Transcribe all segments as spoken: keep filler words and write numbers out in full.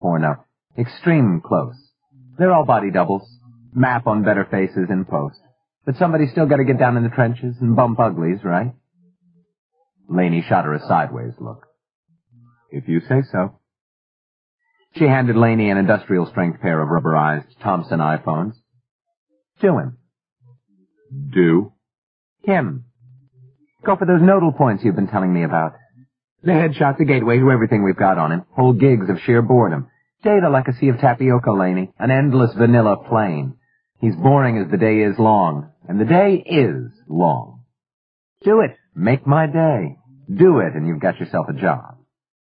porno. Extreme close. They're all body doubles. Map on better faces in post. But somebody's still got to get down in the trenches and bump uglies, right? Laney shot her a sideways look. If you say so. She handed Laney an industrial-strength pair of rubberized Thompson iPhones. To him. Do? Him. Go for those nodal points you've been telling me about. The headshot's a gateway to everything we've got on him. Whole gigs of sheer boredom. Data like a sea of tapioca, Laney. An endless vanilla plain. He's boring as the day is long. And the day is long. Do it. Make my day. Do it, and you've got yourself a job.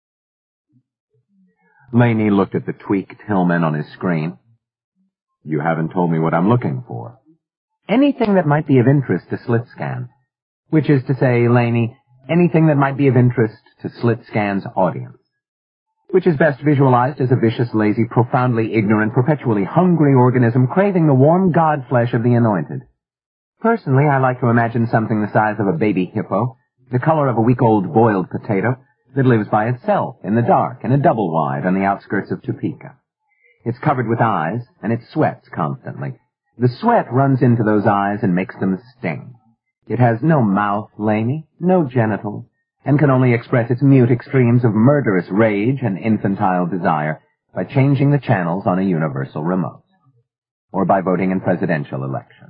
Laney looked at the tweaked Hillman on his screen. You haven't told me what I'm looking for. Anything that might be of interest to SlitScan. Which is to say, Laney, anything that might be of interest to SlitScan's audience. Which is best visualized as a vicious, lazy, profoundly ignorant, perpetually hungry organism craving the warm god flesh of the anointed. Personally, I like to imagine something the size of a baby hippo, the color of a week-old boiled potato, that lives by itself in the dark in a double wide on the outskirts of Topeka. It's covered with eyes, and it sweats constantly. The sweat runs into those eyes and makes them sting. It has no mouth, Laney, no genitals, and can only express its mute extremes of murderous rage and infantile desire by changing the channels on a universal remote, or by voting in presidential elections.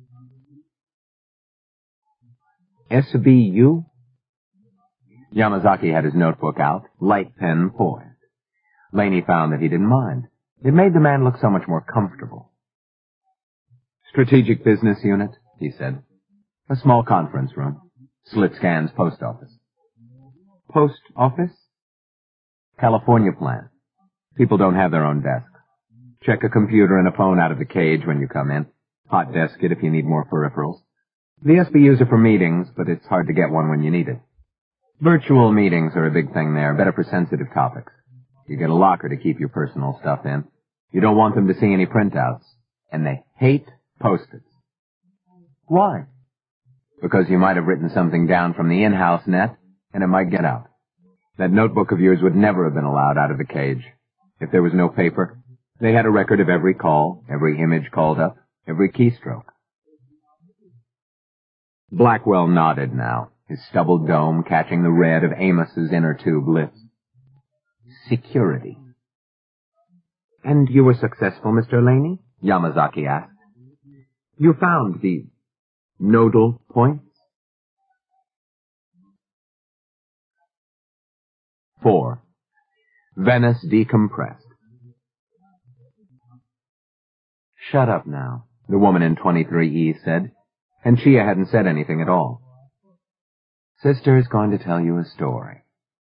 S B U? Yamazaki had his notebook out, light pen poised. Laney found that he didn't mind. It made the man look so much more comfortable. Strategic Business Unit, he said. A small conference room. SlitScan's post office. Post office? California plant. People don't have their own desks. Check a computer and a phone out of the cage when you come in. Hot desk it if you need more peripherals. The S B Us are for meetings, but it's hard to get one when you need it. Virtual meetings are a big thing there, better for sensitive topics. You get a locker to keep your personal stuff in. You don't want them to see any printouts. And they hate Post-its. Why? Because you might have written something down from the in-house net, and it might get out. That notebook of yours would never have been allowed out of the cage. If there was no paper, they had a record of every call, every image called up, every keystroke. Blackwell nodded now, his stubbled dome catching the red of Amos's inner tube lips. Security. And you were successful, Mister Laney? Yamazaki asked. You found the nodal points? Four. Venice decompressed. Shut up now, the woman in twenty-three E said, and Chia hadn't said anything at all. Sister's going to tell you a story.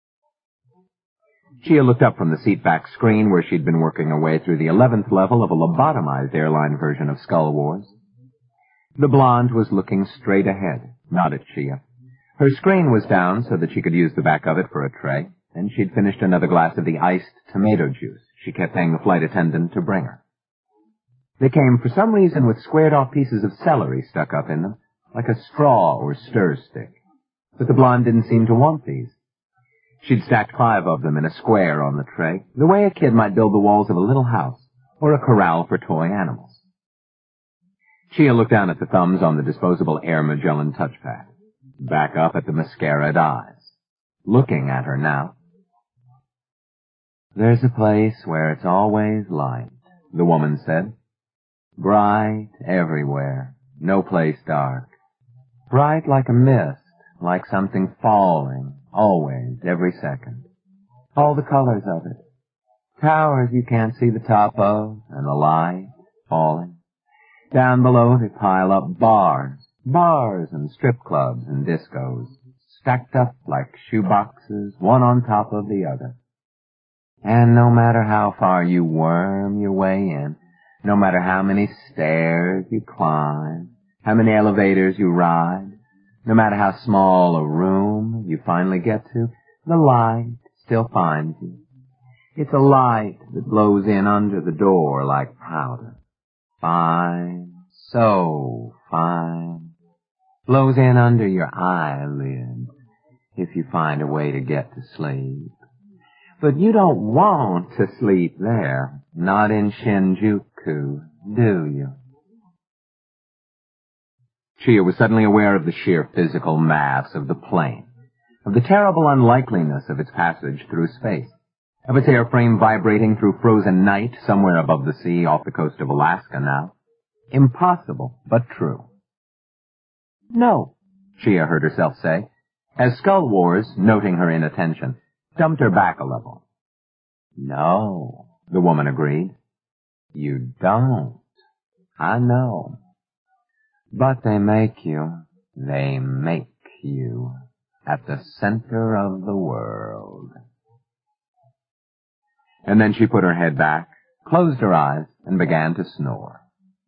Chia looked up from the seat-back screen where she'd been working her way through the eleventh level of a lobotomized airline version of Skull Wars. The blonde was looking straight ahead, not at Chia. Her screen was down so that she could use the back of it for a tray, and she'd finished another glass of the iced tomato juice she kept paying the flight attendant to bring her. They came, for some reason, with squared-off pieces of celery stuck up in them, like a straw or stir stick. But the blonde didn't seem to want these. She'd stacked five of them in a square on the tray, the way a kid might build the walls of a little house, or a corral for toy animals. Chia looked down at the thumbs on the disposable Air Magellan touchpad, back up at the mascaraed eyes, looking at her now. There's a place where it's always light, the woman said. Bright everywhere, no place dark. Bright like a mist, like something falling, always, every second. All the colors of it. Towers you can't see the top of, and the light falling. Down below they pile up bars, bars and strip clubs and discos, stacked up like shoeboxes, one on top of the other. And no matter how far you worm your way in, no matter how many stairs you climb, how many elevators you ride, no matter how small a room you finally get to, the light still finds you. It's a light that blows in under the door like powder. Fine, so fine. Blows in under your eyelid if you find a way to get to sleep. But you don't want to sleep there, not in Shinjuku, do you? Chia was suddenly aware of the sheer physical mass of the plane, of the terrible unlikeliness of its passage through space, of its airframe vibrating through frozen night somewhere above the sea off the coast of Alaska now. Impossible, but true. No, Chia heard herself say, as Skull Wars, noting her inattention, dumped her back a level. No, the woman agreed. You don't. I know. But they make you, they make you, at the center of the world. And then she put her head back, closed her eyes, and began to snore.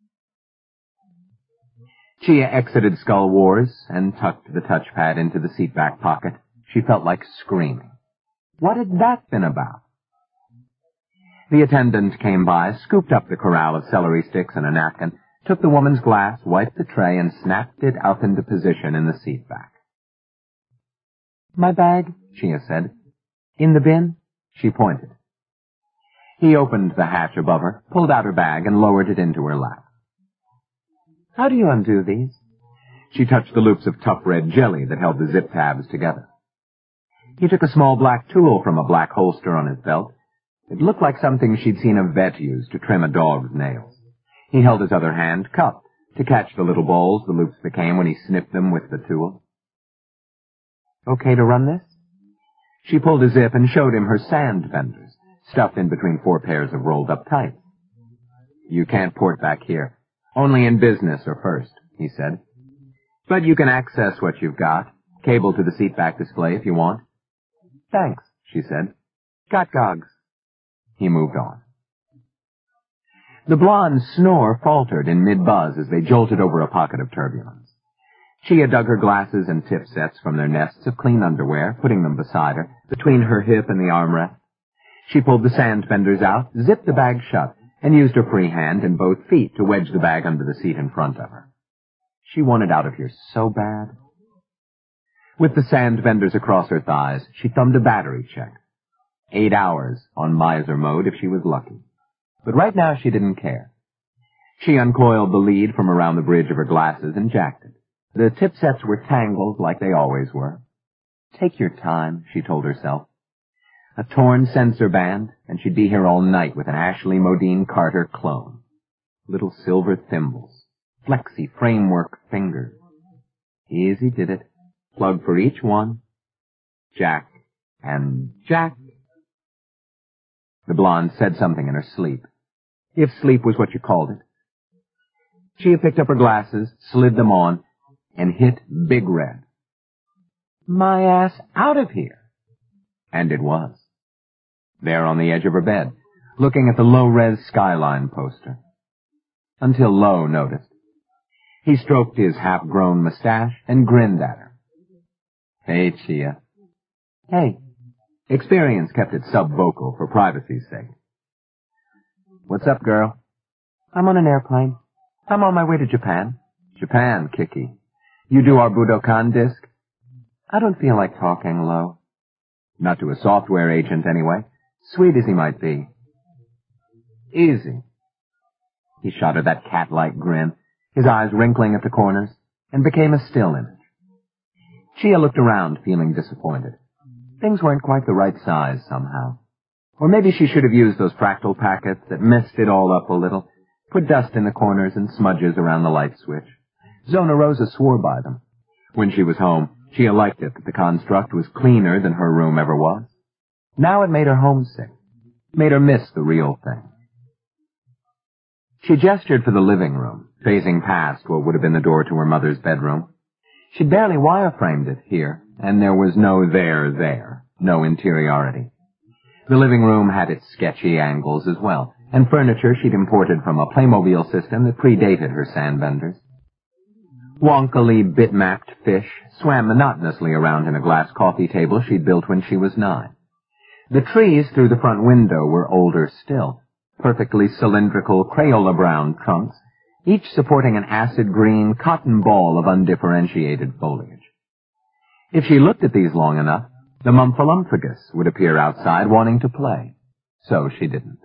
Chia exited Skull Wars and tucked the touchpad into the seat back pocket. She felt like screaming. What had that been about? The attendant came by, scooped up the corral of celery sticks and a napkin, took the woman's glass, wiped the tray, and snapped it up into position in the seat back. My bag, Chia said. In the bin? She pointed. He opened the hatch above her, pulled out her bag, and lowered it into her lap. How do you undo these? She touched the loops of tough red jelly that held the zip tabs together. He took a small black tool from a black holster on his belt. It looked like something she'd seen a vet use to trim a dog's nails. He held his other hand cupped to catch the little balls the loops became when he snipped them with the tool. Okay to run this? She pulled a zip and showed him her sand benders, stuffed in between four pairs of rolled-up tights. You can't port back here. Only in business or first, he said. But you can access what you've got. Cable to the seatback display if you want. Thanks, she said. Got gogs. He moved on. The blonde's snore faltered in mid-buzz as they jolted over a pocket of turbulence. Chia dug her glasses and tip sets from their nests of clean underwear, putting them beside her, between her hip and the armrest. She pulled the sand benders out, zipped the bag shut, and used her free hand and both feet to wedge the bag under the seat in front of her. She wanted out of here so bad. With the sand benders across her thighs, she thumbed a battery check. Eight hours on miser mode if she was lucky. But right now she didn't care. She uncoiled the lead from around the bridge of her glasses and jacked it. The tip sets were tangled like they always were. Take your time, she told herself. A torn sensor band, and she'd be here all night with an Ashley Modine Carter clone. Little silver thimbles, flexi framework fingers. Easy did it. Plug for each one. Jack and jack. The blonde said something in her sleep, if sleep was what you called it. Chia picked up her glasses, slid them on, and hit Big Red. My ass out of here. And it was. There on the edge of her bed, looking at the low-res Skyline poster. Until Lo noticed. He stroked his half-grown mustache and grinned at her. Hey, Chia. Hey. Experience kept it sub-vocal for privacy's sake. What's up, girl? I'm on an airplane. I'm on my way to Japan. Japan, Kiki. You do our Budokan disc? I don't feel like talking, Lo. Not to a software agent, anyway. Sweet as he might be. Easy. He shot her that cat-like grin, his eyes wrinkling at the corners, and became a still image. Chia looked around, feeling disappointed. Things weren't quite the right size, somehow. Or maybe she should have used those fractal packets that messed it all up a little, put dust in the corners and smudges around the light switch. Zona Rosa swore by them. When she was home, Chia liked it that the construct was cleaner than her room ever was. Now it made her homesick, made her miss the real thing. She gestured for the living room, phasing past what would have been the door to her mother's bedroom. She'd barely wireframed it here, and there was no there there, no interiority. The living room had its sketchy angles as well, and furniture she'd imported from a Playmobil system that predated her sandbenders. Wonkily bitmapped fish swam monotonously around in a glass coffee table she'd built when she was nine. The trees through the front window were older still, perfectly cylindrical Crayola-brown trunks, each supporting an acid-green cotton ball of undifferentiated foliage. If she looked at these long enough, The Mumphalumphagus would appear outside wanting to play. So she didn't.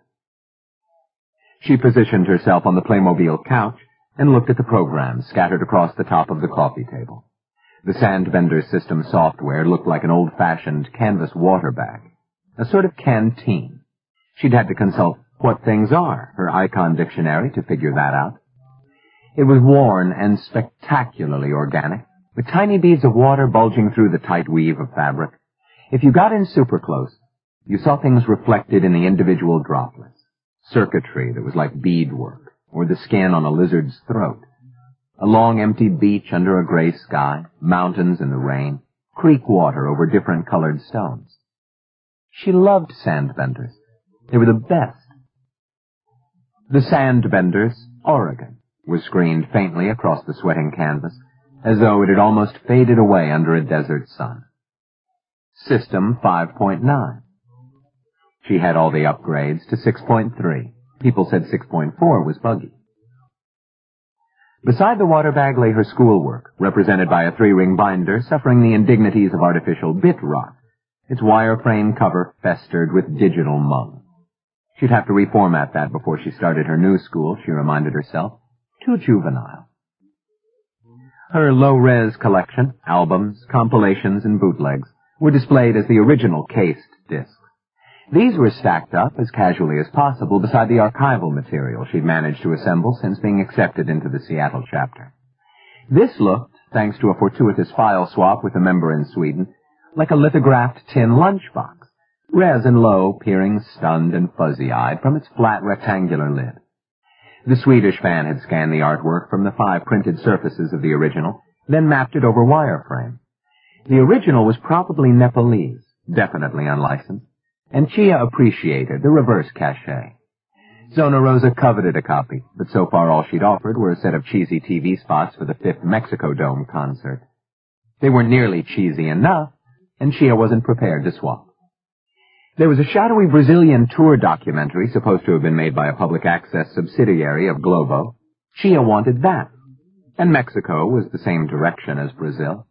She positioned herself on the Playmobil couch and looked at the programs scattered across the top of the coffee table. The Sandbender system software looked like an old-fashioned canvas water bag, a sort of canteen. She'd had to consult What Things Are, her icon dictionary, to figure that out. It was worn and spectacularly organic, with tiny beads of water bulging through the tight weave of fabric. If you got in super close, you saw things reflected in the individual droplets, circuitry that was like beadwork, or the skin on a lizard's throat. A long empty beach under a gray sky, mountains in the rain, creek water over different colored stones. She loved Sandbenders. They were the best. The Sandbenders, Oregon, was screened faintly across the sweating canvas, as though it had almost faded away under a desert sun. System five point nine. She had all the upgrades to six point three. People said six point four was buggy. Beside the water bag lay her schoolwork, represented by a three-ring binder suffering the indignities of artificial bit rot, its wireframe cover festered with digital mung. She'd have to reformat that before she started her new school, she reminded herself. Too juvenile. Her low-res collection, albums, compilations, and bootlegs, were displayed as the original cased discs. These were stacked up as casually as possible beside the archival material she'd managed to assemble since being accepted into the Seattle chapter. This looked, thanks to a fortuitous file swap with a member in Sweden, like a lithographed tin lunchbox, res and low, peering stunned and fuzzy-eyed from its flat rectangular lid. The Swedish fan had scanned the artwork from the five printed surfaces of the original, then mapped it over wireframe. The original was probably Nepalese, definitely unlicensed, and Chia appreciated the reverse cachet. Zona Rosa coveted a copy, but so far all she'd offered were a set of cheesy T V spots for the fifth Mexico Dome concert. They weren't nearly cheesy enough, and Chia wasn't prepared to swap. There was a shadowy Brazilian tour documentary supposed to have been made by a public access subsidiary of Globo. Chia wanted that, and Mexico was the same direction as Brazil.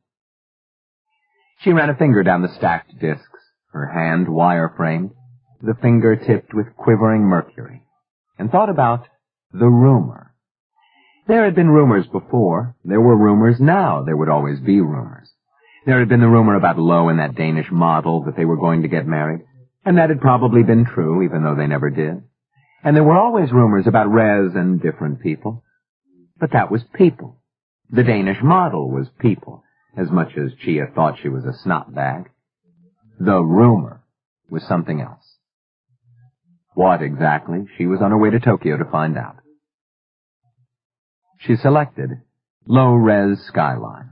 She ran a finger down the stacked discs, her hand wire-framed, the finger tipped with quivering mercury, and thought about the rumor. There had been rumors before. There were rumors now. There would always be rumors. There had been the rumor about Lowe and that Danish model that they were going to get married, and that had probably been true, even though they never did. And there were always rumors about Rez and different people. But that was people. The Danish model was people, as much as Chia thought she was a snotbag. The rumor was something else. What exactly, she was on her way to Tokyo to find out. She selected Low-Res Skyline.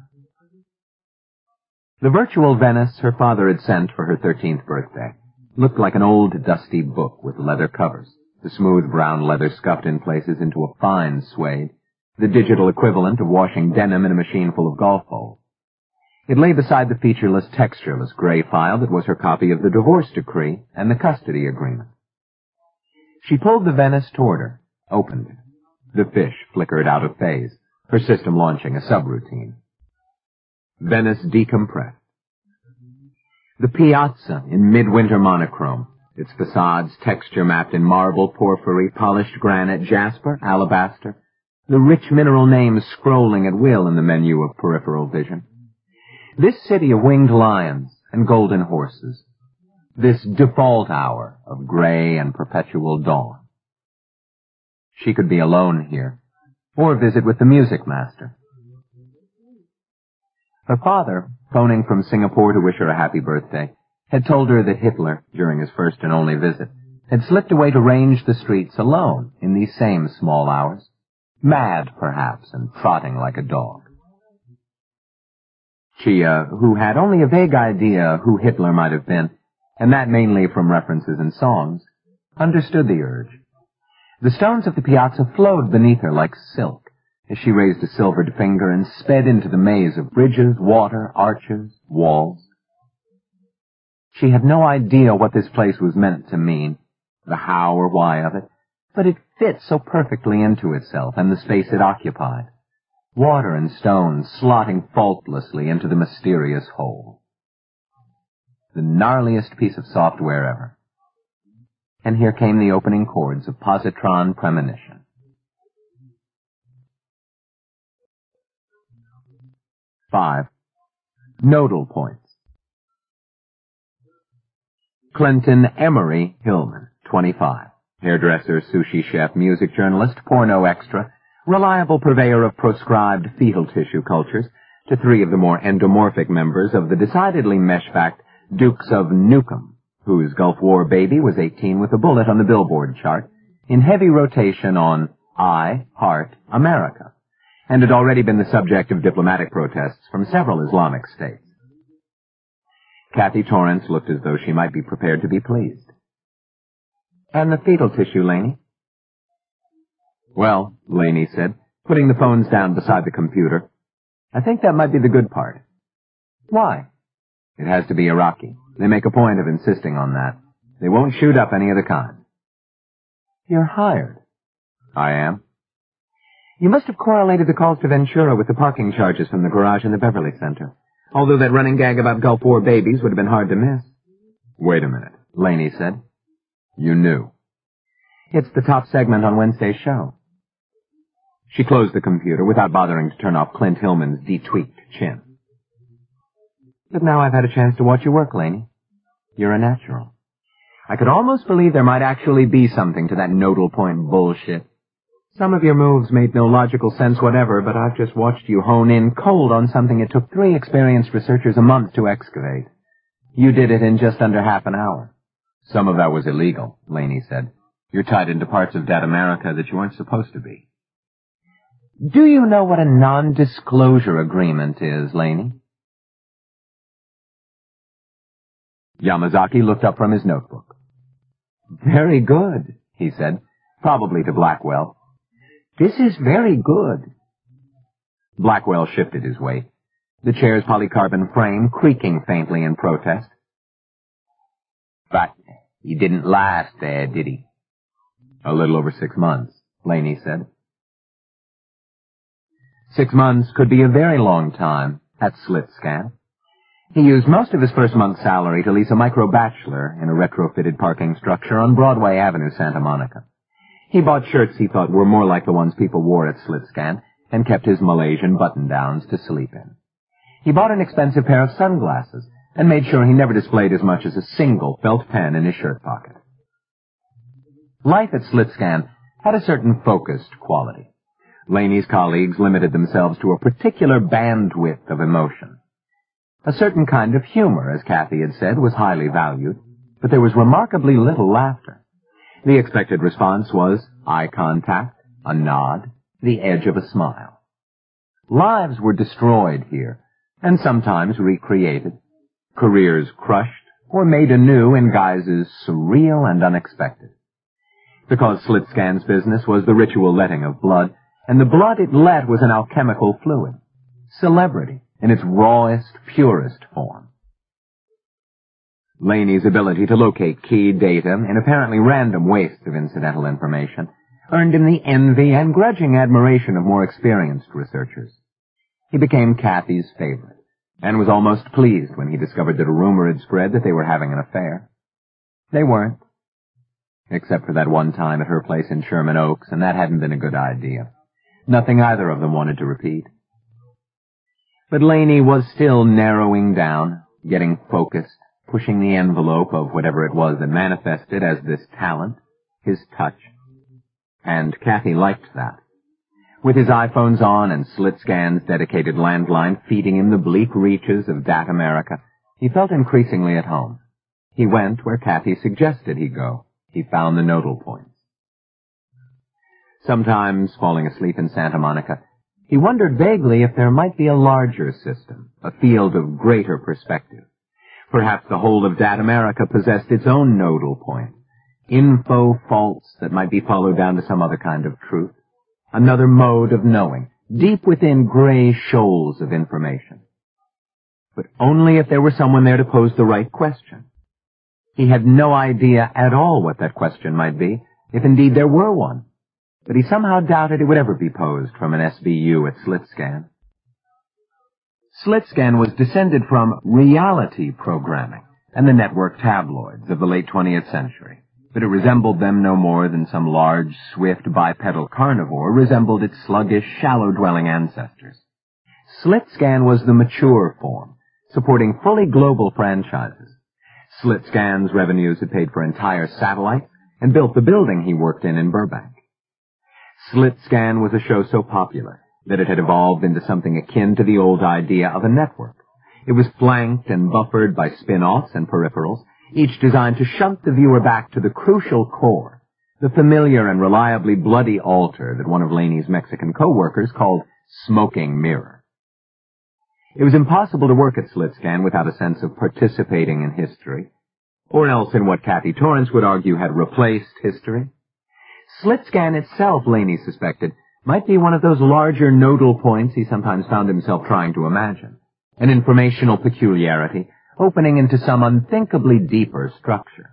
The virtual Venice her father had sent for her thirteenth birthday looked like an old, dusty book with leather covers, the smooth brown leather scuffed in places into a fine suede, the digital equivalent of washing denim in a machine full of golf balls. It lay beside the featureless, textureless gray file that was her copy of the divorce decree and the custody agreement. She pulled the Venice toward her, opened it. The fish flickered out of phase, her system launching a subroutine. Venice decompressed. The piazza in midwinter monochrome, its facades texture mapped in marble, porphyry, polished granite, jasper, alabaster, the rich mineral names scrolling at will in the menu of peripheral vision. This city of winged lions and golden horses. This default hour of gray and perpetual dawn. She could be alone here, or visit with the music master. Her father, phoning from Singapore to wish her a happy birthday, had told her that Hitler, during his first and only visit, had slipped away to range the streets alone in these same small hours, mad, perhaps, and trotting like a dog. Chia, who had only a vague idea who Hitler might have been, and that mainly from references in songs, understood the urge. The stones of the piazza flowed beneath her like silk as she raised a silvered finger and sped into the maze of bridges, water, arches, walls. She had no idea what this place was meant to mean, the how or why of it, but it fit so perfectly into itself and the space it occupied. Water and stone slotting faultlessly into the mysterious whole. the gnarliest piece of software ever. And here came the opening chords of Positron Premonition. Five. Nodal points. Clinton Emery Hillman, twenty-five. Hairdresser, sushi chef, music journalist, porno extra, reliable purveyor of proscribed fetal tissue cultures, to three of the more endomorphic members of the decidedly mesh-backed Dukes of Nukem, whose Gulf War baby was eighteen with a bullet on the Billboard chart, in heavy rotation on I Heart America, and had already been the subject of diplomatic protests from several Islamic states. Kathy Torrance looked as though she might be prepared to be pleased. And the fetal tissue, Laney? Well, Laney said, putting the phones down beside the computer, I think that might be the good part. Why? It has to be Iraqi. They make a point of insisting on that. They won't shoot up any of the kind. You're hired. I am. You must have correlated the calls to Ventura with the parking charges from the garage in the Beverly Center. Although that running gag about Gulf War babies would have been hard to miss. Wait a minute, Laney said. You knew. It's the top segment on Wednesday's show. She closed the computer without bothering to turn off Clint Hillman's de-tweaked chin. But now I've had a chance to watch you work, Laney. You're a natural. I could almost believe there might actually be something to that nodal point bullshit. Some of your moves made no logical sense whatever, but I've just watched you hone in cold on something it took three experienced researchers a month to excavate. You did it in just under half an hour. Some of that was illegal, Laney said. You're tied into parts of Datamerica that you weren't supposed to be. Do you know what a non-disclosure agreement is, Laney? Yamazaki looked up from his notebook. Very good, he said, probably to Blackwell. This is very good. Blackwell shifted his weight, the chair's polycarbon frame creaking faintly in protest. But he didn't last there, did he? A little over six months, Laney said. Six months could be a very long time at SlitScan. He used most of his first month's salary to lease a micro-bachelor in a retrofitted parking structure on Broadway Avenue, Santa Monica. He bought shirts he thought were more like the ones people wore at SlitScan and kept his Malaysian button-downs to sleep in. He bought an expensive pair of sunglasses and made sure he never displayed as much as a single felt pen in his shirt pocket. Life at SlitScan had a certain focused quality. Laney's colleagues limited themselves to a particular bandwidth of emotion. A certain kind of humor, as Kathy had said, was highly valued, but there was remarkably little laughter. The expected response was eye contact, a nod, the edge of a smile. Lives were destroyed here, and sometimes recreated, careers crushed or made anew in guises surreal and unexpected. Because SlitScan's business was the ritual letting of blood, and the blood it let was an alchemical fluid, celebrity in its rawest, purest form. Laney's ability to locate key data in apparently random wastes of incidental information earned him the envy and grudging admiration of more experienced researchers. He became Kathy's favorite, and was almost pleased when he discovered that a rumor had spread that they were having an affair. They weren't, except for that one time at her place in Sherman Oaks, and that hadn't been a good idea. Nothing either of them wanted to repeat. But Laney was still narrowing down, getting focused, pushing the envelope of whatever it was that manifested as this talent, his touch. And Kathy liked that. With his iPhones on and SlitScan's dedicated landline feeding him the bleak reaches of Datamerica, he felt increasingly at home. He went where Kathy suggested he go. He found the nodal points. Sometimes, falling asleep in Santa Monica, he wondered vaguely if there might be a larger system, a field of greater perspective. Perhaps the whole of Datamerica possessed its own nodal point, info faults that might be followed down to some other kind of truth, another mode of knowing, deep within gray shoals of information. But only if there were someone there to pose the right question. He had no idea at all what that question might be, if indeed there were one. But he somehow doubted it would ever be posed from an S B U at SlitScan. SlitScan was descended from reality programming, and the network tabloids of the late twentieth century, but it resembled them no more than some large, swift, bipedal carnivore resembled its sluggish, shallow-dwelling ancestors. SlitScan was the mature form, supporting fully global franchises. SlitScan's revenues had paid for entire satellites and built the building he worked in in Burbank. SlitScan was a show so popular that it had evolved into something akin to the old idea of a network. It was flanked and buffered by spin-offs and peripherals, each designed to shunt the viewer back to the crucial core, the familiar and reliably bloody altar that one of Laney's Mexican co-workers called Smoking Mirror. It was impossible to work at SlitScan without a sense of participating in history, or else in what Kathy Torrance would argue had replaced history. SlitScan itself, Laney suspected, might be one of those larger nodal points he sometimes found himself trying to imagine, an informational peculiarity opening into some unthinkably deeper structure.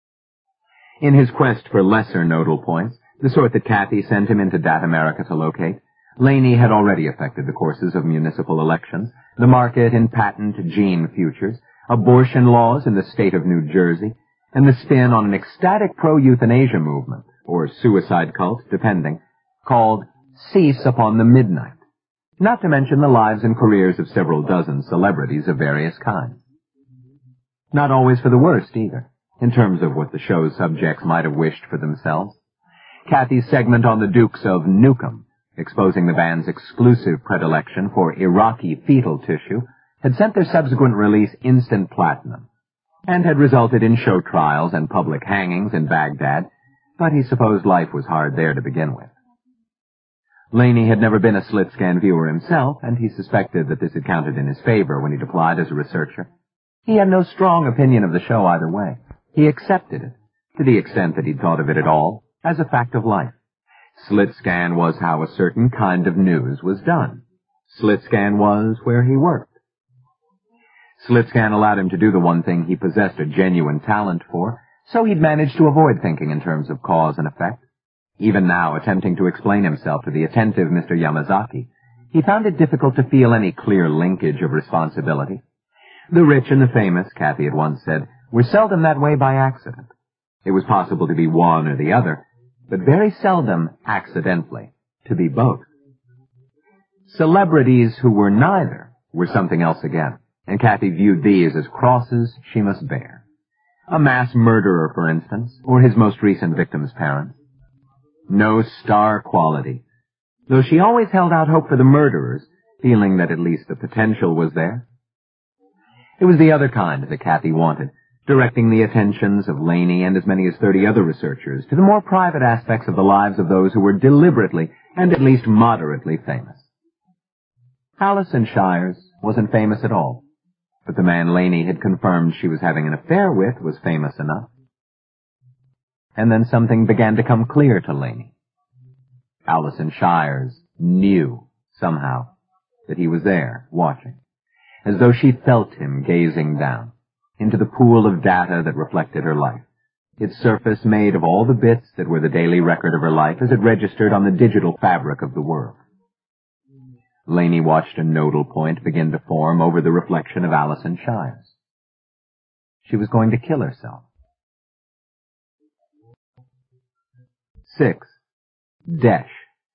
In his quest for lesser nodal points, the sort that Kathy sent him into Data America to locate, Laney had already affected the courses of municipal elections, the market in patent gene futures, abortion laws in the state of New Jersey, and the spin on an ecstatic pro-euthanasia movement, or suicide cult, depending, called Cease Upon the Midnight, not to mention the lives and careers of several dozen celebrities of various kinds. Not always for the worst, either, in terms of what the show's subjects might have wished for themselves. Kathy's segment on the Dukes of Nukem, exposing the band's exclusive predilection for Iraqi fetal tissue, had sent their subsequent release instant platinum, and had resulted in show trials and public hangings in Baghdad, but he supposed life was hard there to begin with. Laney had never been a SlitScan viewer himself, and he suspected that this had counted in his favor when he'd applied as a researcher. He had no strong opinion of the show either way. He accepted it, to the extent that he'd thought of it at all, as a fact of life. SlitScan was how a certain kind of news was done. SlitScan was where he worked. SlitScan allowed him to do the one thing he possessed a genuine talent for, so he'd managed to avoid thinking in terms of cause and effect. Even now, attempting to explain himself to the attentive Mister Yamazaki, he found it difficult to feel any clear linkage of responsibility. The rich and the famous, Kathy had once said, were seldom that way by accident. It was possible to be one or the other, but very seldom accidentally to be both. Celebrities who were neither were something else again, and Kathy viewed these as crosses she must bear. A mass murderer, for instance, or his most recent victim's parents. No star quality, though she always held out hope for the murderers, feeling that at least the potential was there. It was the other kind that Kathy wanted, directing the attentions of Laney and as many as thirty other researchers to the more private aspects of the lives of those who were deliberately and at least moderately famous. Alison Shires wasn't famous at all, but the man Laney had confirmed she was having an affair with was famous enough. And then something began to come clear to Laney. Alison Shires knew, somehow, that he was there, watching, as though she felt him gazing down into the pool of data that reflected her life, its surface made of all the bits that were the daily record of her life as it registered on the digital fabric of the world. Laney watched a nodal point begin to form over the reflection of Alison Shires. She was going to kill herself. Six. Desh.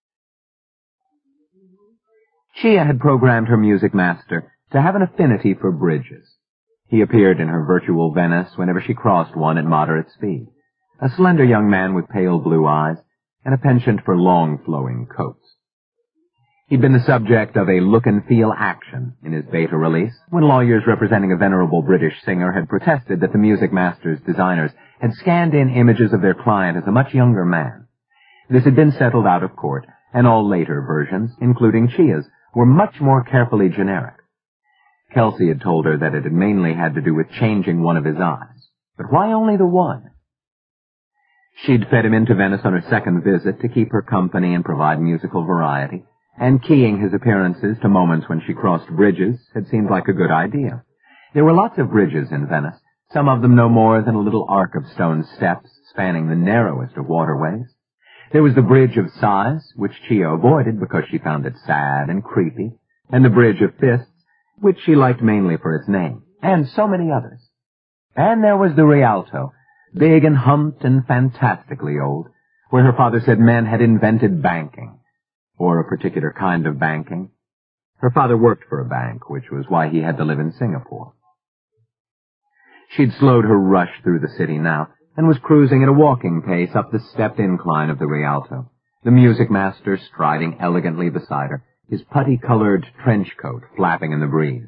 Chia had programmed her music master to have an affinity for bridges. He appeared in her virtual Venice whenever she crossed one at moderate speed, a slender young man with pale blue eyes and a penchant for long flowing coats. He'd been the subject of a look and feel action in his beta release when lawyers representing a venerable British singer had protested that the music master's designers had scanned in images of their client as a much younger man. This had been settled out of court, and all later versions, including Chia's, were much more carefully generic. Kelsey had told her that it had mainly had to do with changing one of his eyes. But why only the one? She'd fed him into Venice on her second visit to keep her company and provide musical variety, and keying his appearances to moments when she crossed bridges had seemed like a good idea. There were lots of bridges in Venice, some of them no more than a little arc of stone steps spanning the narrowest of waterways. There was the Bridge of Sighs, which Chia avoided because she found it sad and creepy, and the Bridge of Fists, which she liked mainly for its name, and so many others. And there was the Rialto, big and humped and fantastically old, where her father said men had invented banking, or a particular kind of banking. Her father worked for a bank, which was why he had to live in Singapore. She'd slowed her rush through the city now, and was cruising at a walking pace up the stepped incline of the Rialto, the music master striding elegantly beside her, his putty-colored trench coat flapping in the breeze.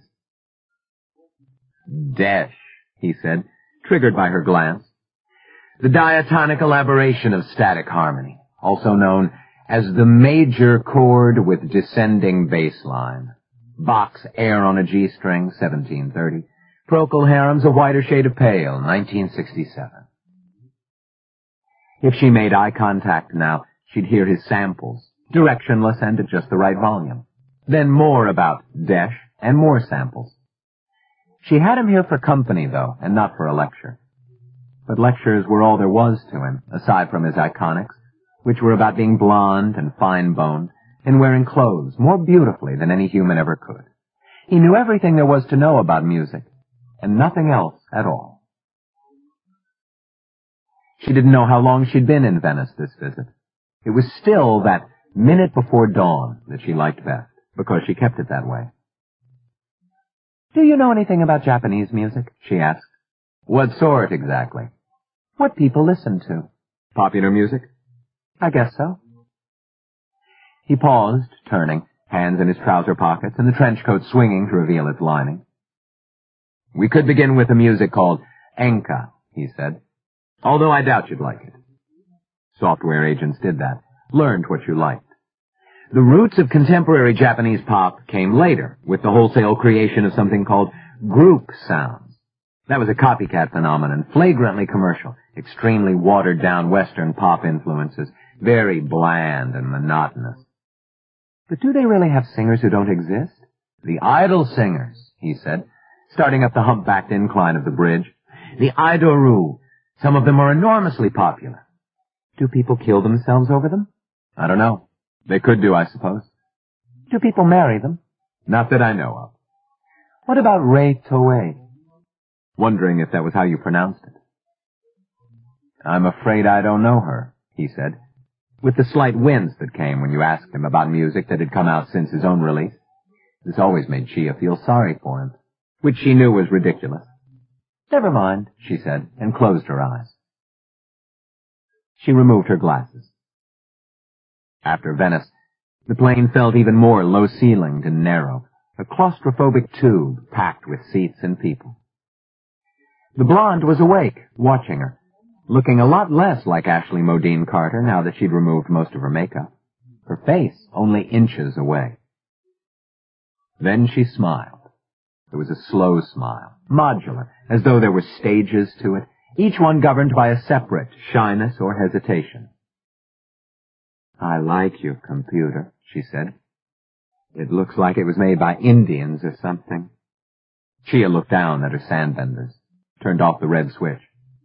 Desh, he said, triggered by her glance. The diatonic elaboration of static harmony, also known as the major chord with descending bass line. Bach's Air on a G-string, seventeen thirty. Procol Harum's A Whiter Shade of Pale, nineteen sixty-seven. If she made eye contact now, she'd hear his samples, directionless and at just the right volume. Then more about Desh and more samples. She had him here for company, though, and not for a lecture. But lectures were all there was to him, aside from his iconics, which were about being blonde and fine-boned, and wearing clothes more beautifully than any human ever could. He knew everything there was to know about music, and nothing else at all. She didn't know how long she'd been in Venice this visit. It was still that minute before dawn that she liked best, because she kept it that way. "Do you know anything about Japanese music?" she asked. "What sort, exactly?" "What people listen to." "Popular music?" "I guess so." He paused, turning, hands in his trouser pockets and the trench coat swinging to reveal its lining. "We could begin with a music called enka," he said, "although I doubt you'd like it." Software agents did that, learned what you liked. The roots of contemporary Japanese pop came later, with the wholesale creation of something called group sounds. That was a copycat phenomenon, flagrantly commercial, extremely watered-down Western pop influences, very bland and monotonous. "But do they really have singers who don't exist?" "The idol singers," he said, starting up the humpbacked incline of the bridge. "The Aidoru. Some of them are enormously popular." "Do people kill themselves over them?" "I don't know. They could do, I suppose." "Do people marry them?" "Not that I know of." "What about Rei Toei?" Wondering if that was how you pronounced it. "I'm afraid I don't know her," he said, with the slight wince that came when you asked him about music that had come out since his own release. This always made Chia feel sorry for him, which she knew was ridiculous. "Never mind," she said, and closed her eyes. She removed her glasses. After Venice, the plane felt even more low-ceilinged and narrow, a claustrophobic tube packed with seats and people. The blonde was awake, watching her, looking a lot less like Ashley Modine Carter now that she'd removed most of her makeup, her face only inches away. Then she smiled. It was a slow smile, modular, as though there were stages to it, each one governed by a separate shyness or hesitation. "I like your computer," she said. "It looks like it was made by Indians or something." Chia looked down at her sandbenders, turned off the red switch.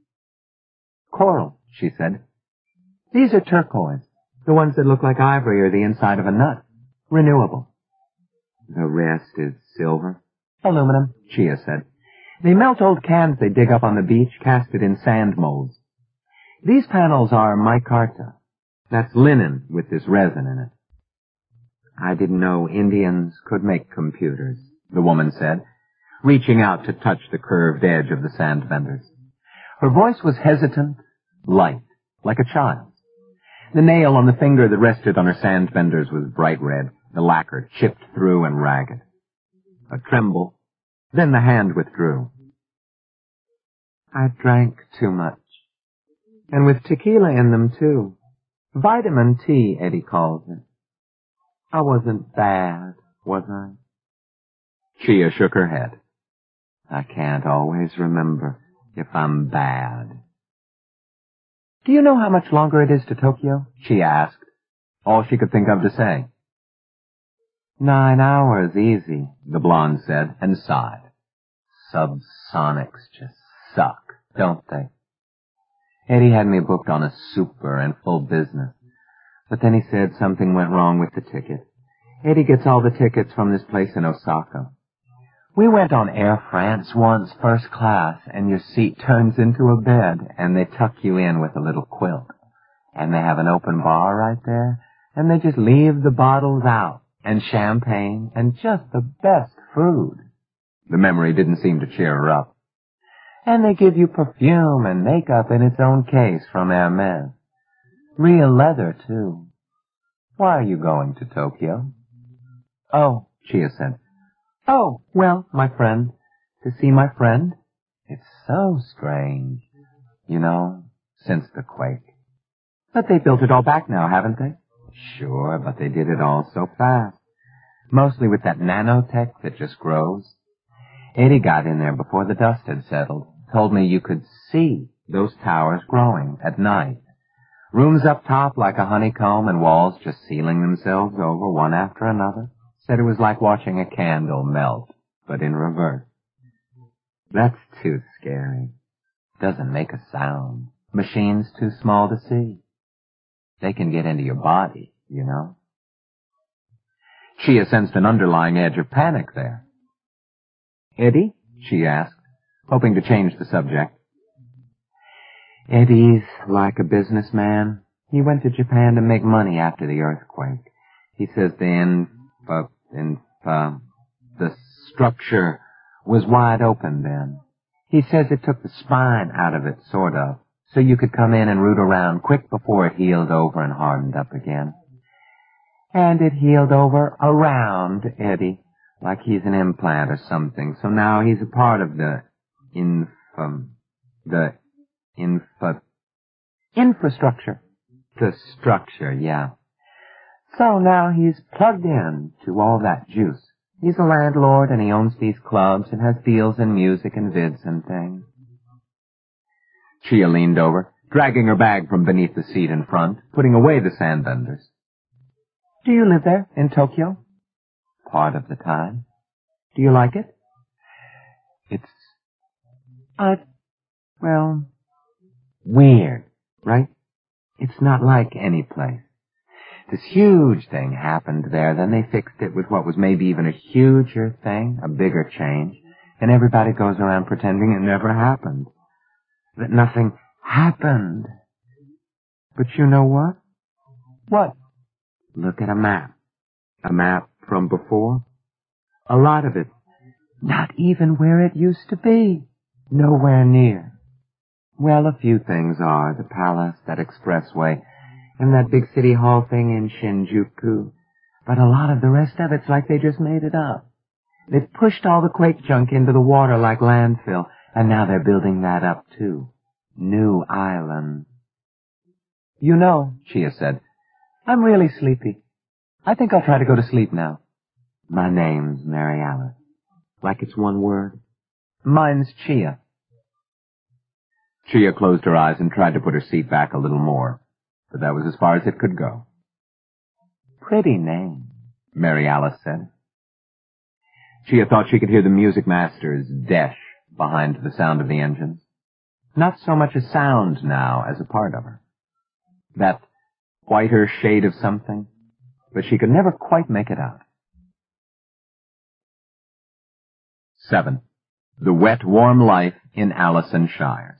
"Coral," she said. "These are turquoise, the ones that look like ivory or the inside of a nut. Renewable." "The rest is silver?" "Aluminum," Chia said. "They melt old cans they dig up on the beach, cast it in sand molds. These panels are micarta. That's linen with this resin in it." "I didn't know Indians could make computers," the woman said, reaching out to touch the curved edge of the sandbenders. Her voice was hesitant, light, like a child's. The nail on the finger that rested on her sandbenders was bright red, the lacquer chipped through and ragged. A tremble, then the hand withdrew. "I drank too much. And with tequila in them, too. Vitamin T, Eddie calls it. I wasn't bad, was I?" Chia shook her head. "I can't always remember if I'm bad." "Do you know how much longer it is to Tokyo?" Chia asked, all she could think of to say. "Nine hours, easy," the blonde said, and sighed. "Subsonics just suck, don't they? Eddie had me booked on a super and full business, but then he said something went wrong with the ticket. Eddie gets all the tickets from this place in Osaka. We went on Air France once, first class, and your seat turns into a bed, and they tuck you in with a little quilt. And they have an open bar right there, and they just leave the bottles out, and champagne, and just the best food. The memory didn't seem to cheer her up. And they give you perfume and makeup in its own case from Hermes. Real leather, too. Why are you going to Tokyo? Oh, Chia said. Oh, well, my friend. To see my friend? It's so strange. You know, since the quake. But they built it all back now, haven't they? Sure, but they did it all so fast. Mostly with that nanotech that just grows. Eddie got in there before the dust had settled. Told me you could see those towers growing at night. Rooms up top like a honeycomb and walls just sealing themselves over one after another. Said it was like watching a candle melt, but in reverse. That's too scary. Doesn't make a sound. Machines too small to see. They can get into your body, you know. Chia sensed an underlying edge of panic there. Eddie? She asked, hoping to change the subject. Eddie's like a businessman. He went to Japan to make money after the earthquake. He says the inf, uh, inf, uh, the structure was wide open then. He says it took the spine out of it, sort of, so you could come in and root around quick before it healed over and hardened up again. And it healed over around Eddie, like he's an implant or something. So now he's a part of the inf, um, the infra, infrastructure. The structure, yeah. So now he's plugged in to all that juice. He's a landlord and he owns these clubs and has deals in music and vids and things. Chia leaned over, dragging her bag from beneath the seat in front, putting away the sand benders. Do you live there, in Tokyo? Part of the time. Do you like it? It's, uh, well, weird, right? It's not like any place. This huge thing happened there, then they fixed it with what was maybe even a huger thing, a bigger change, and everybody goes around pretending it never happened. That nothing happened. But you know what? What? Look at a map. A map from before. A lot of it. Not even where it used to be. Nowhere near. Well, a few things are. The palace, that expressway, and that big city hall thing in Shinjuku. But a lot of the rest of it's like they just made it up. They pushed all the quake junk into the water like landfill, and now they're building that up too. New island. You know, Chia said, I'm really sleepy. I think I'll try to go to sleep now. My name's Mary Alice. Like it's one word. Mine's Chia. Chia closed her eyes and tried to put her seat back a little more, but that was as far as it could go. Pretty name, Mary Alice said. Chia thought she could hear the music master's desh behind the sound of the engines. Not so much a sound now as a part of her. That whiter shade of something, but she could never quite make it out. Seven. The Wet, Warm Life in Allison Shires.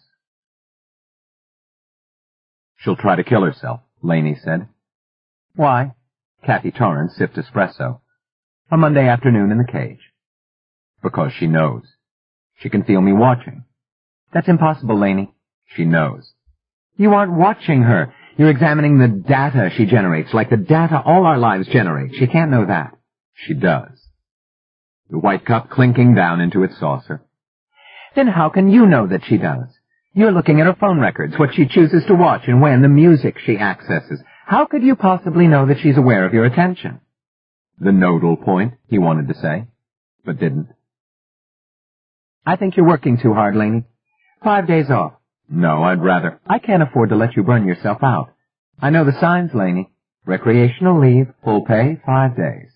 She'll try to kill herself, Laney said. Why? Kathy Torrance sipped espresso. A Monday afternoon in the cage. Because she knows. She can feel me watching. That's impossible, Laney. She knows. You aren't watching her. You're examining the data she generates, like the data all our lives generate. She can't know that. She does. The white cup clinking down into its saucer. Then how can you know that she does? You're looking at her phone records, what she chooses to watch and when, the music she accesses. How could you possibly know that she's aware of your attention? The nodal point, he wanted to say, but didn't. I think you're working too hard, Laney. Five days off. No, I'd rather. I can't afford to let you burn yourself out. I know the signs, Laney. Recreational leave, full pay, five days.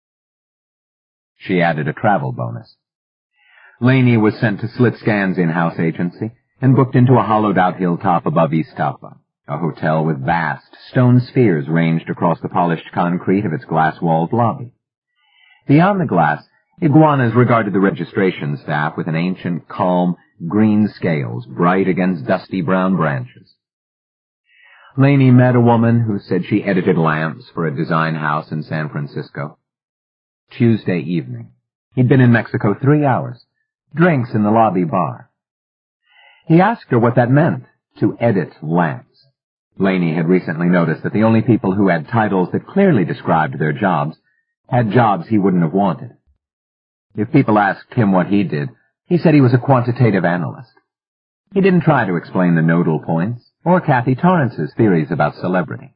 She added a travel bonus. Laney was sent to Slitscan's in-house agency and booked into a hollowed-out hilltop above Istapa, a hotel with vast stone spheres ranged across the polished concrete of its glass-walled lobby. Beyond the glass, Iguanas regarded the registration staff with an ancient, calm, green scales bright against dusty brown branches. Laney met a woman who said she edited lamps for a design house in San Francisco. Tuesday evening. He'd been in Mexico three hours. Drinks in the lobby bar. He asked her what that meant, to edit lamps. Laney had recently noticed that the only people who had titles that clearly described their jobs had jobs he wouldn't have wanted. If people asked him what he did, he said he was a quantitative analyst. He didn't try to explain the nodal points or Kathy Torrance's theories about celebrity.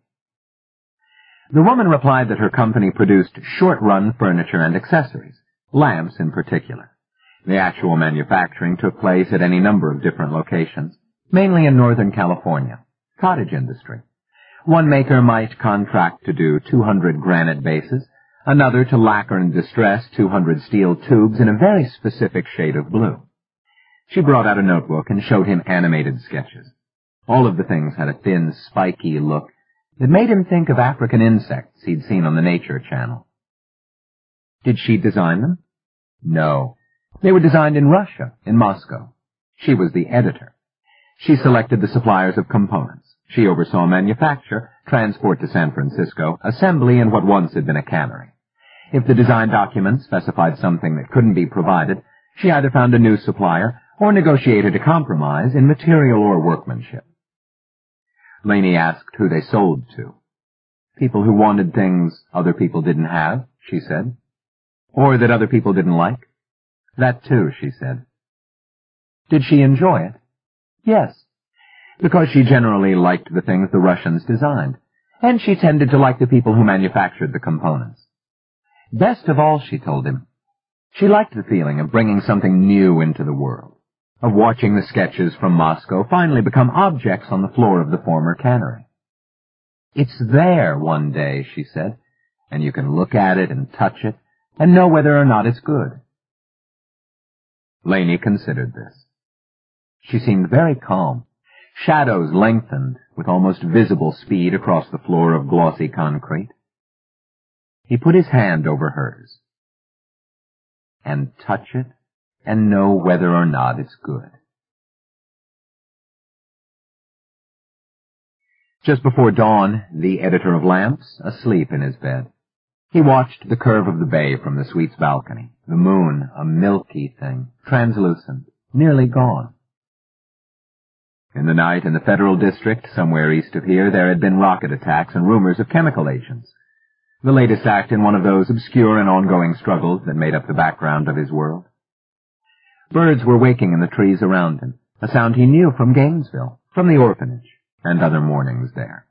The woman replied that her company produced short-run furniture and accessories, lamps in particular. The actual manufacturing took place at any number of different locations, mainly in Northern California, cottage industry. One maker might contract to do two hundred granite bases, another to lacquer and distress two hundred steel tubes in a very specific shade of blue. She brought out a notebook and showed him animated sketches. All of the things had a thin, spiky look that made him think of African insects he'd seen on the Nature Channel. Did she design them? No. They were designed in Russia, in Moscow. She was the editor. She selected the suppliers of components. She oversaw manufacture, transport to San Francisco, assembly in what once had been a cannery. If the design document specified something that couldn't be provided, she either found a new supplier or negotiated a compromise in material or workmanship. Laney asked who they sold to. People who wanted things other people didn't have, she said. Or that other people didn't like. That too, she said. Did she enjoy it? Yes, because she generally liked the things the Russians designed, and she tended to like the people who manufactured the components. Best of all, she told him, she liked the feeling of bringing something new into the world, of watching the sketches from Moscow finally become objects on the floor of the former cannery. It's there one day, she said, and you can look at it and touch it and know whether or not it's good. Laney considered this. She seemed very calm. Shadows lengthened with almost visible speed across the floor of glossy concrete. He put his hand over hers. And touch it and know whether or not it's good. Just before dawn, the editor of lamps, asleep in his bed. He watched the curve of the bay from the suite's balcony, the moon, a milky thing, translucent, nearly gone. In the night in the Federal District, somewhere east of here, there had been rocket attacks and rumors of chemical agents, the latest act in one of those obscure and ongoing struggles that made up the background of his world. Birds were waking in the trees around him, a sound he knew from Gainesville, from the orphanage, and other mornings there.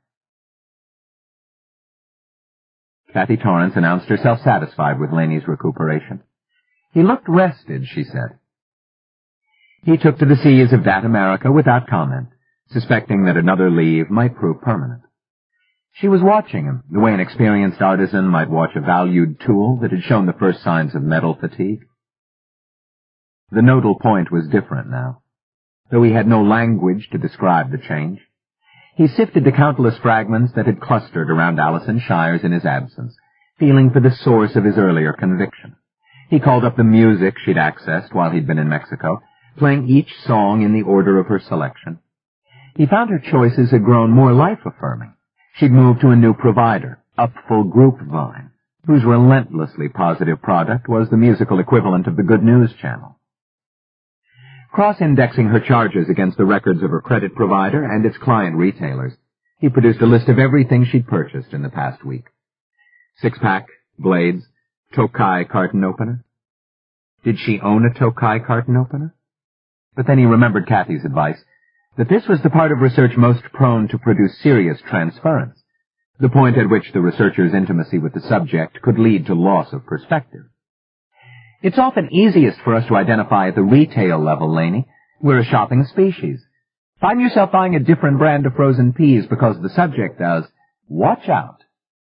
Kathy Torrance announced herself satisfied with Laney's recuperation. He looked rested, she said. He took to the seas of that America without comment, suspecting that another leave might prove permanent. She was watching him, the way an experienced artisan might watch a valued tool that had shown the first signs of metal fatigue. The nodal point was different now, though he had no language to describe the change. He sifted the countless fragments that had clustered around Allison Shires in his absence, feeling for the source of his earlier conviction. He called up the music she'd accessed while he'd been in Mexico, playing each song in the order of her selection. He found her choices had grown more life-affirming. She'd moved to a new provider, Upful Groupvine, whose relentlessly positive product was the musical equivalent of the Good News Channel. Cross-indexing her charges against the records of her credit provider and its client retailers, he produced a list of everything she'd purchased in the past week. Six-pack, blades, Tokai carton opener. Did she own a Tokai carton opener? But then he remembered Kathy's advice, that this was the part of research most prone to produce serious transference, the point at which the researcher's intimacy with the subject could lead to loss of perspective. It's often easiest for us to identify at the retail level, Laney. We're a shopping species. Find yourself buying a different brand of frozen peas because the subject does. Watch out.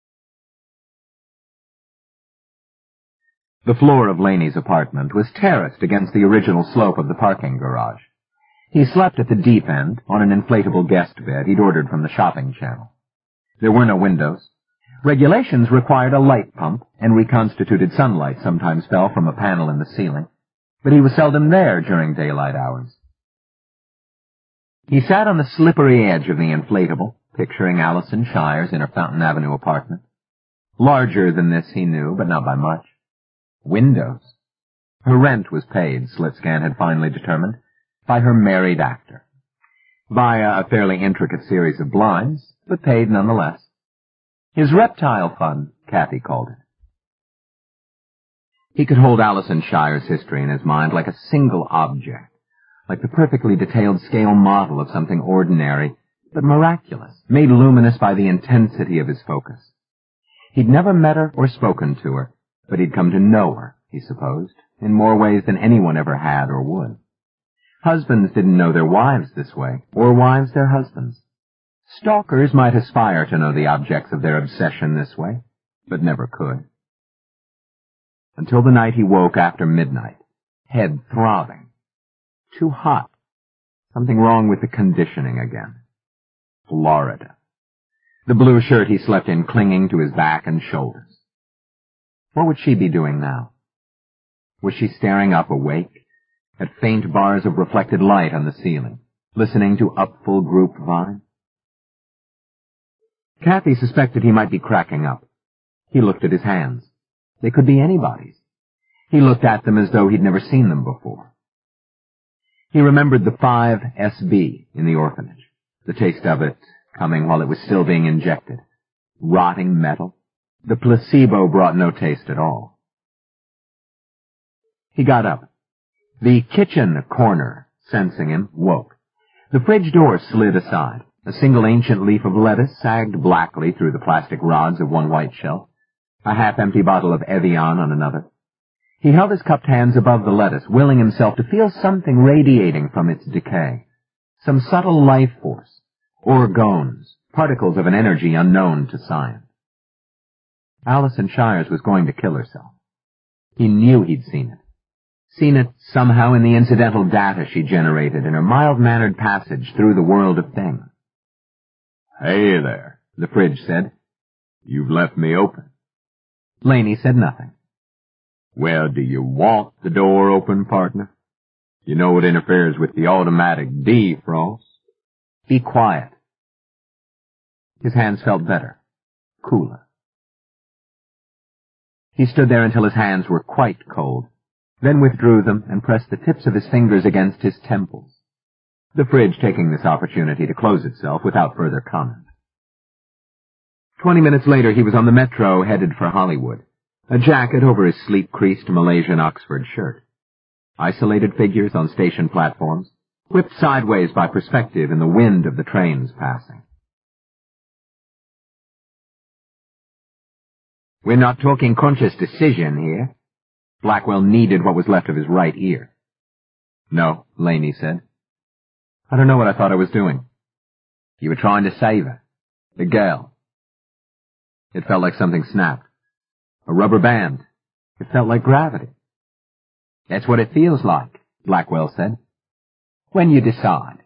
The floor of Laney's apartment was terraced against the original slope of the parking garage. He slept at the deep end on an inflatable guest bed he'd ordered from the shopping channel. There were no windows. Regulations required a light pump, and reconstituted sunlight sometimes fell from a panel in the ceiling, but he was seldom there during daylight hours. He sat on the slippery edge of the inflatable, picturing Allison Shires in her Fountain Avenue apartment. Larger than this, he knew, but not by much. Windows. Her rent was paid, Slitscan had finally determined, by her married actor. Via a fairly intricate series of blinds, but paid nonetheless. His reptile fund, Kathy called it. He could hold Allison Shires' history in his mind like a single object, like the perfectly detailed scale model of something ordinary, but miraculous, made luminous by the intensity of his focus. He'd never met her or spoken to her, but he'd come to know her, he supposed, in more ways than anyone ever had or would. Husbands didn't know their wives this way, or wives their husbands. Stalkers might aspire to know the objects of their obsession this way, but never could. Until the night he woke after midnight, head throbbing. Too hot. Something wrong with the conditioning again. Florida. The blue shirt he slept in clinging to his back and shoulders. What would she be doing now? Was she staring up awake, at faint bars of reflected light on the ceiling, listening to Upful Group Vine? Kathy suspected he might be cracking up. He looked at his hands. They could be anybody's. He looked at them as though he'd never seen them before. He remembered the five S B in the orphanage, the taste of it coming while it was still being injected. Rotting metal. The placebo brought no taste at all. He got up. The kitchen corner, sensing him, woke. The fridge door slid aside. A single ancient leaf of lettuce sagged blackly through the plastic rods of one white shelf, a half-empty bottle of Evian on another. He held his cupped hands above the lettuce, willing himself to feel something radiating from its decay, some subtle life force, orgones, particles of an energy unknown to science. Allison Shires was going to kill herself. He knew he'd seen it. Seen it somehow in the incidental data she generated in her mild-mannered passage through the world of things. "Hey there," the fridge said. "You've left me open." Laney said nothing. "Well, do you want the door open, partner? You know it interferes with the automatic defrost." "Be quiet." His hands felt better, cooler. He stood there until his hands were quite cold, then withdrew them and pressed the tips of his fingers against his temples, the fridge taking this opportunity to close itself without further comment. Twenty minutes later he was on the metro headed for Hollywood, a jacket over his sleep-creased Malaysian Oxford shirt. Isolated figures on station platforms, whipped sideways by perspective in the wind of the trains passing. "We're not talking conscious decision here." Blackwell kneaded what was left of his right ear. "No," Laney said. "I don't know what I thought I was doing." "You were trying to save her. The girl." It felt like something snapped. A rubber band. It felt like gravity. "That's what it feels like," Blackwell said. "When you decide."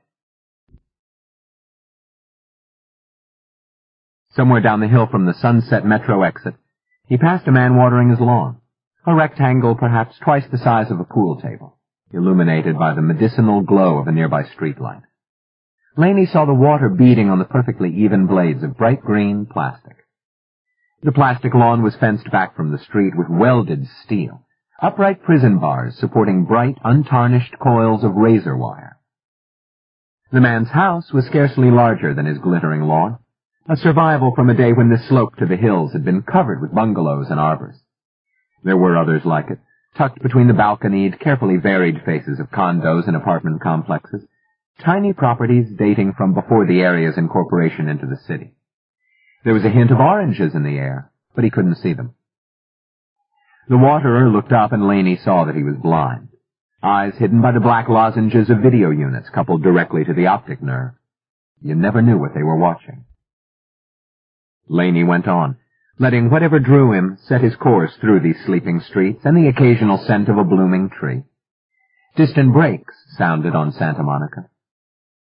Somewhere down the hill from the Sunset Metro exit, he passed a man watering his lawn, a rectangle perhaps twice the size of a pool table, illuminated by the medicinal glow of a nearby streetlight. Laney saw the water beading on the perfectly even blades of bright green plastic. The plastic lawn was fenced back from the street with welded steel, upright prison bars supporting bright, untarnished coils of razor wire. The man's house was scarcely larger than his glittering lawn, a survival from a day when the slope to the hills had been covered with bungalows and arbors. There were others like it, tucked between the balconied, carefully varied faces of condos and apartment complexes, tiny properties dating from before the area's incorporation into the city. There was a hint of oranges in the air, but he couldn't see them. The waterer looked up and Laney saw that he was blind, eyes hidden by the black lozenges of video units coupled directly to the optic nerve. You never knew what they were watching. Laney went on, letting whatever drew him set his course through these sleeping streets and the occasional scent of a blooming tree. Distant brakes sounded on Santa Monica.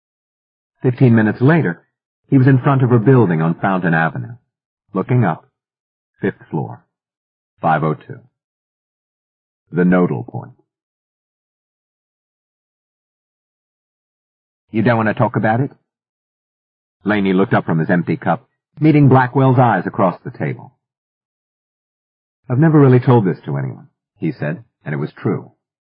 Fifteen minutes later, he was in front of a building on Fountain Avenue. Looking up, fifth floor. five oh two. The nodal point. You don't want to talk about it? Laney looked up from his empty cup, meeting Blackwell's eyes across the table. I've never really told this to anyone, he said, and it was true.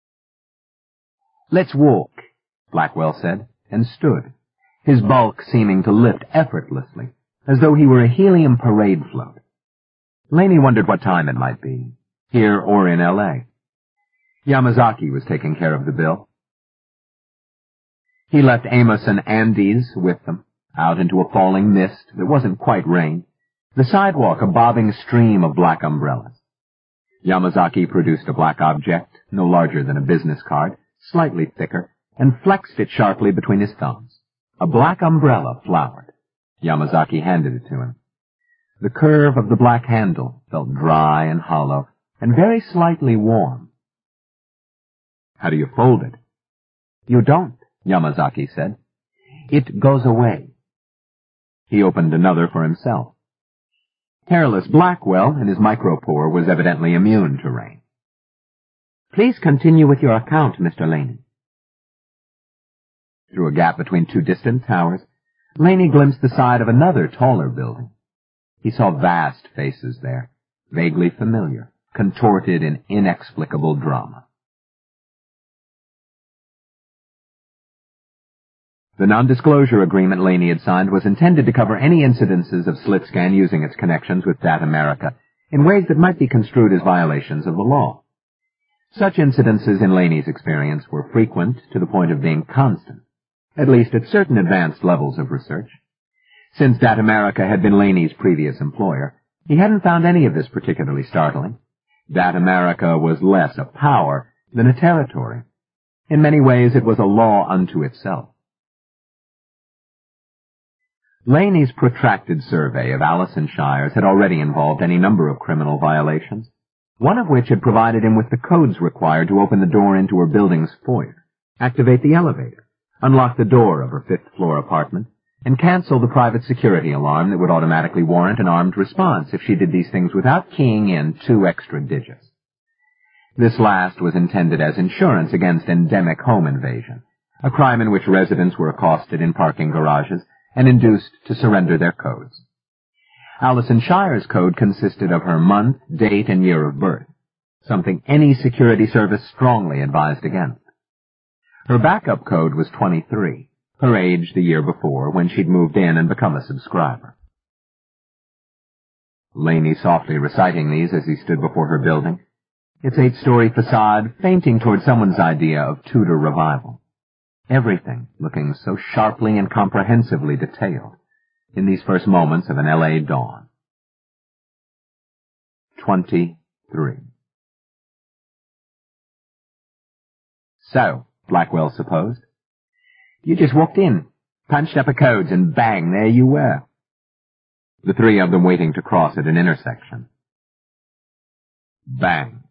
Let's walk, Blackwell said, and stood, his bulk seeming to lift effortlessly, as though he were a helium parade float. Laney wondered what time it might be, here or in L A Yamazaki was taking care of the bill. He left Amos and Andes with them, out into a falling mist that wasn't quite rain, the sidewalk a bobbing stream of black umbrellas. Yamazaki produced a black object, no larger than a business card, slightly thicker, and flexed it sharply between his thumbs. A black umbrella flowered. Yamazaki handed it to him. The curve of the black handle felt dry and hollow, and very slightly warm. How do you fold it? You don't, Yamazaki said. It goes away. He opened another for himself. Hairless Blackwell, in his micropore, was evidently immune to rain. Please continue with your account, Mister Laney. Through a gap between two distant towers, Laney glimpsed the side of another taller building. He saw vast faces there, vaguely familiar, contorted in inexplicable drama. The non-disclosure agreement Laney had signed was intended to cover any incidences of SlitScan using its connections with Datamerica in ways that might be construed as violations of the law. Such incidences in Laney's experience were frequent to the point of being constant, at least at certain advanced levels of research. Since Datamerica had been Laney's previous employer, he hadn't found any of this particularly startling. Datamerica was less a power than a territory. In many ways it was a law unto itself. Laney's protracted survey of Allison Shires had already involved any number of criminal violations, one of which had provided him with the codes required to open the door into her building's foyer, activate the elevator, unlock the door of her fifth-floor apartment, and cancel the private security alarm that would automatically warrant an armed response if she did these things without keying in two extra digits. This last was intended as insurance against endemic home invasion, a crime in which residents were accosted in parking garages and induced to surrender their codes. Allison Shires' code consisted of her month, date, and year of birth, something any security service strongly advised against. Her backup code was twenty-three, her age the year before, when she'd moved in and become a subscriber. Laney softly reciting these as he stood before her building, its eight-story facade fainting toward someone's idea of Tudor revival. Everything looking so sharply and comprehensively detailed in these first moments of an L A dawn. Twenty-three. So, Blackwell supposed, you just walked in, punched up a codes, and bang, there you were. The three of them waiting to cross at an intersection. Bang.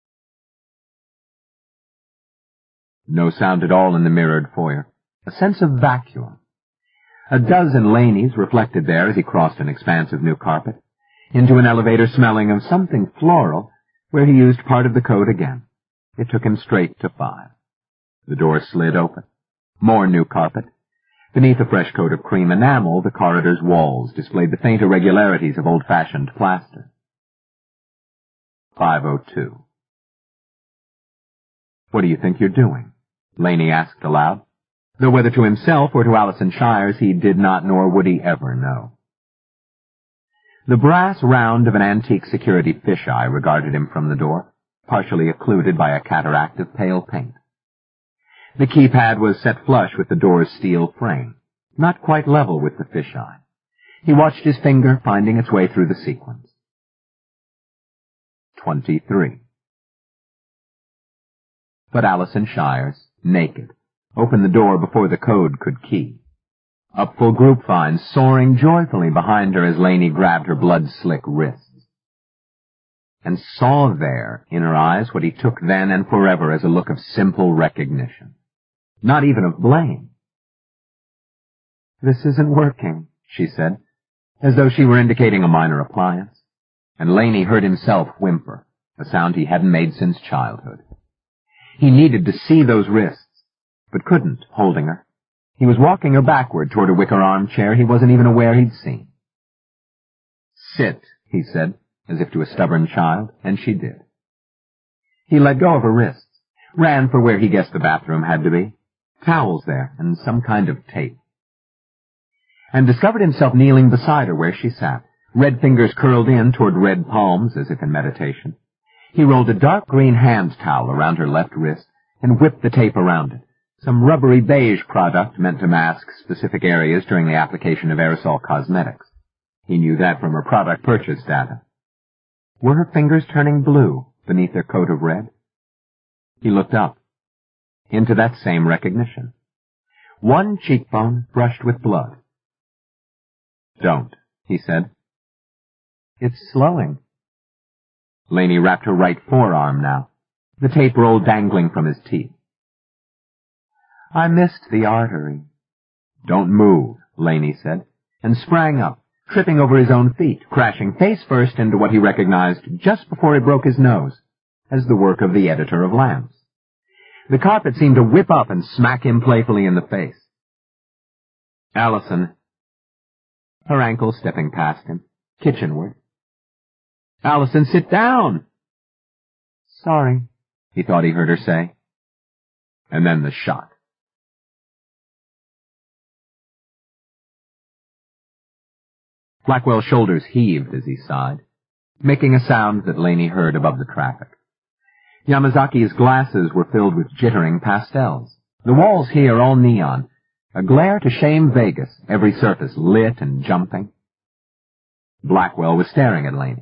No sound at all in the mirrored foyer. A sense of vacuum. A dozen Laneys reflected there as he crossed an expanse of new carpet, into an elevator smelling of something floral, where he used part of the code again. It took him straight to five. The door slid open. More new carpet. Beneath a fresh coat of cream enamel, the corridor's walls displayed the faint irregularities of old-fashioned plaster. five oh two. What do you think you're doing? Laney asked aloud, though whether to himself or to Allison Shires he did not nor would he ever know. The brass round of an antique security fisheye regarded him from the door, partially occluded by a cataract of pale paint. The keypad was set flush with the door's steel frame, not quite level with the fisheye. He watched his finger finding its way through the sequence. Twenty-three. But Allison Shires, naked, opened the door before the code could key. Up full group vines soaring joyfully behind her as Laney grabbed her blood-slick wrists. And saw there, in her eyes, what he took then and forever as a look of simple recognition. Not even of blame. This isn't working, she said, as though she were indicating a minor appliance. and Laney heard himself whimper, a sound he hadn't made since childhood. He needed to see those wrists, but couldn't, holding her. He was walking her backward toward a wicker armchair he wasn't even aware he'd seen. "Sit," he said, as if to a stubborn child, and she did. He let go of her wrists, ran for where he guessed the bathroom had to be, towels there, and some kind of tape, and discovered himself kneeling beside her where she sat, red fingers curled in toward red palms as if in meditation. He rolled a dark green hand towel around her left wrist and whipped the tape around it, some rubbery beige product meant to mask specific areas during the application of aerosol cosmetics. He knew that from her product purchase data. Were her fingers turning blue beneath their coat of red? He looked up, into that same recognition. One cheekbone brushed with blood. "Don't," he said. "It's slowing." Laney wrapped her right forearm now, the tape roll dangling from his teeth. "I missed the artery." "Don't move," Laney said, and sprang up, tripping over his own feet, crashing face first into what he recognized just before he broke his nose as the work of the editor of Lamps. The carpet seemed to whip up and smack him playfully in the face. "Allison," her ankle stepping past him, kitchenward. "Allison, sit down!" "Sorry," he thought he heard her say. And then the shot. Blackwell's shoulders heaved as he sighed, making a sound that Laney heard above the traffic. Yamazaki's glasses were filled with jittering pastels. The walls here all neon, a glare to shame Vegas, every surface lit and jumping. Blackwell was staring at Laney.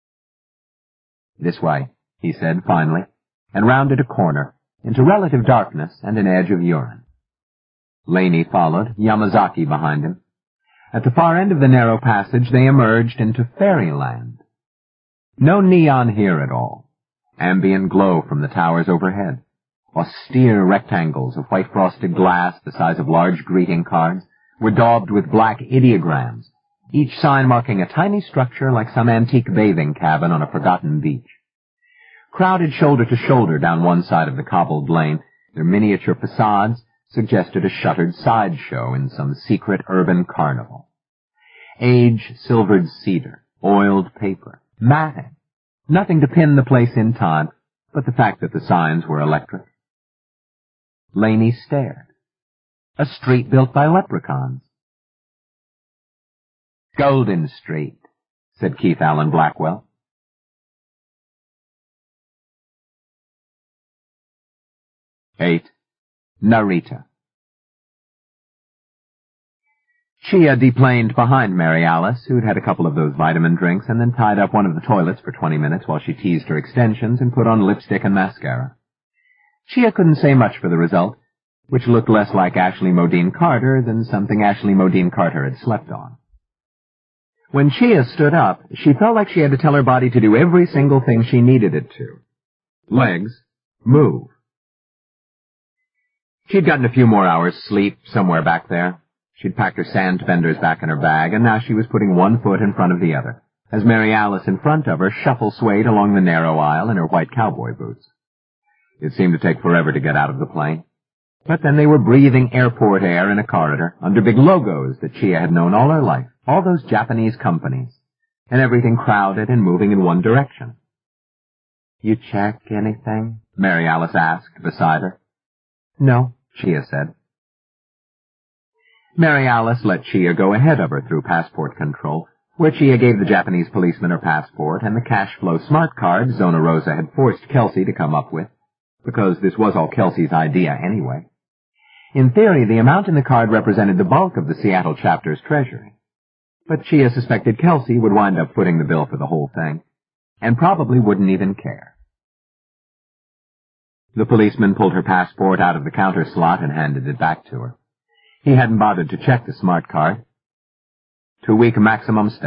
"This way," he said finally, and rounded a corner, into relative darkness and an edge of urine. Laney followed, Yamazaki behind him. At the far end of the narrow passage they emerged into fairyland. No neon here at all. Ambient glow from the towers overhead. Austere rectangles of white frosted glass the size of large greeting cards were daubed with black ideograms, each sign marking a tiny structure like some antique bathing cabin on a forgotten beach. Crowded shoulder to shoulder down one side of the cobbled lane, their miniature facades suggested a shuttered sideshow in some secret urban carnival. Age-silvered cedar, oiled paper, matting. Nothing to pin the place in time, but the fact that the signs were electric. Laney stared. A street built by leprechauns. "Golden Street," said Keith Allen Blackwell. Eight. Narita. Chia deplaned behind Mary Alice, who'd had a couple of those vitamin drinks and then tied up one of the toilets for twenty minutes while she teased her extensions and put on lipstick and mascara. Chia couldn't say much for the result, which looked less like Ashley Modine Carter than something Ashley Modine Carter had slept on. When Chia stood up, she felt like she had to tell her body to do every single thing she needed it to. Legs, move. She'd gotten a few more hours' sleep somewhere back there. She'd packed her sand fenders back in her bag, and now she was putting one foot in front of the other, as Mary Alice in front of her shuffle-swayed along the narrow aisle in her white cowboy boots. It seemed to take forever to get out of the plane. But then they were breathing airport air in a corridor, under big logos that Chia had known all her life, all those Japanese companies, and everything crowded and moving in one direction. "You check anything?" Mary Alice asked beside her. "No," Chia said. Mary Alice let Chia go ahead of her through passport control, where Chia gave the Japanese policeman her passport and the cash flow smart card Zona Rosa had forced Kelsey to come up with, because this was all Kelsey's idea anyway. In theory, the amount in the card represented the bulk of the Seattle chapter's treasury. But Chia suspected Kelsey would wind up footing the bill for the whole thing, and probably wouldn't even care. The policeman pulled her passport out of the counter slot and handed it back to her. He hadn't bothered to check the smart card. Two-week maximum stay.